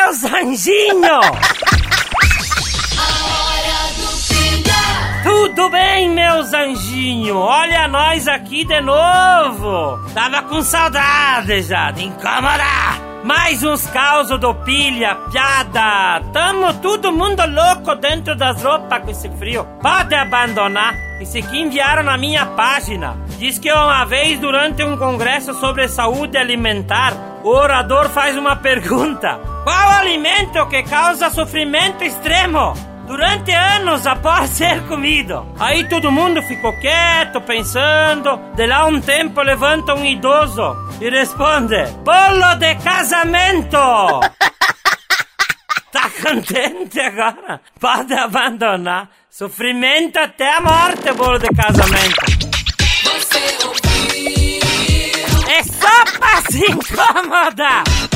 meus anjinhos! Tudo bem, meus anjinhos? Olha nós aqui de novo! Tava com saudade já de incomodar! Mais uns causos do pilha, piada! Tamo todo mundo louco dentro das roupas com esse frio. Pode abandonar. Esse aqui enviaram na minha página. Diz que uma vez durante um congresso sobre saúde alimentar, o orador faz uma pergunta: qual alimento que causa sofrimento extremo durante anos após ser comido? Aí todo mundo ficou quieto, pensando. De lá um tempo levanta um idoso e responde: bolo de casamento! Tá contente agora? Pode abandonar. Sofrimento até a morte, bolo de casamento. Você ouviu? É só pra se incomodar.